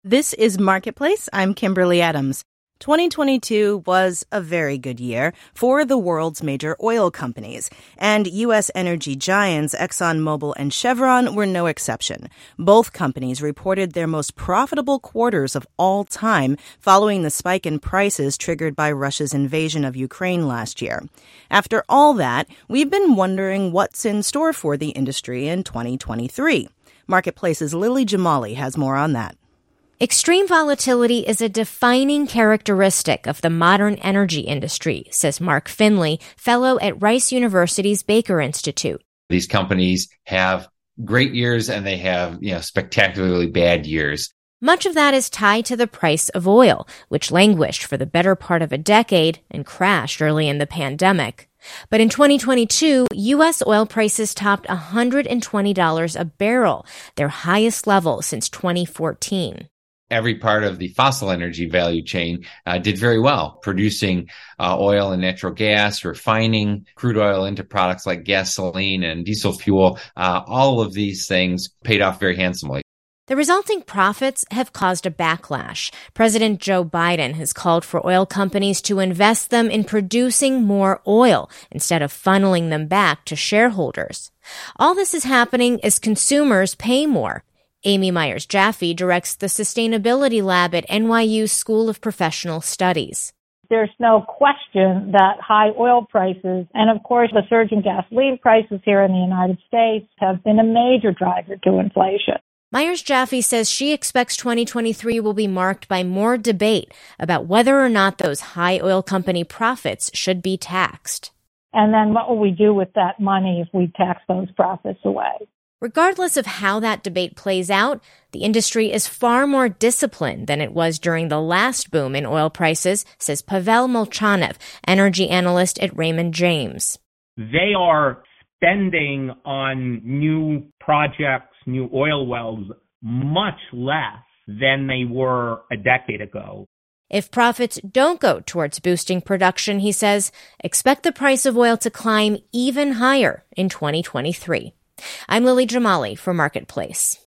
This is Marketplace. I'm Kimberly Adams. 2022 was a very good year for the world's major oil companies, and U.S. energy giants ExxonMobil and Chevron were no exception. Both companies reported their most profitable quarters of all time following the spike in prices triggered by Russia's invasion of Ukraine last year. After all that, we've been wondering what's in store for the industry in 2023. Marketplace's Lily Jamali has more on that. Extreme volatility is a defining characteristic of the modern energy industry, says Mark Finley, fellow at Rice University's Baker Institute. These companies have great years and they have, spectacularly bad years. Much of that is tied to the price of oil, which languished for the better part of a decade and crashed early in the pandemic. But in 2022, U.S. oil prices topped $120 a barrel, their highest level since 2014. Every part of the fossil energy value chain did very well, producing oil and natural gas, refining crude oil into products like gasoline and diesel fuel. All of these things paid off very handsomely. The resulting profits have caused a backlash. President Joe Biden has called for oil companies to invest them in producing more oil instead of funneling them back to shareholders. All this is happening as consumers pay more. Amy Myers-Jaffe directs the Sustainability Lab at NYU's School of Professional Studies. There's no question that high oil prices and, of course, the surge in gasoline prices here in the United States have been a major driver to inflation. Myers-Jaffe says she expects 2023 will be marked by more debate about whether or not those high oil company profits should be taxed. And then what will we do with that money if we tax those profits away? Regardless of how that debate plays out, the industry is far more disciplined than it was during the last boom in oil prices, says Pavel Molchanov, energy analyst at Raymond James. They are spending on new projects, new oil wells, much less than they were a decade ago. If profits don't go towards boosting production, he says, expect the price of oil to climb even higher in 2023. I'm Lily Jamali for Marketplace.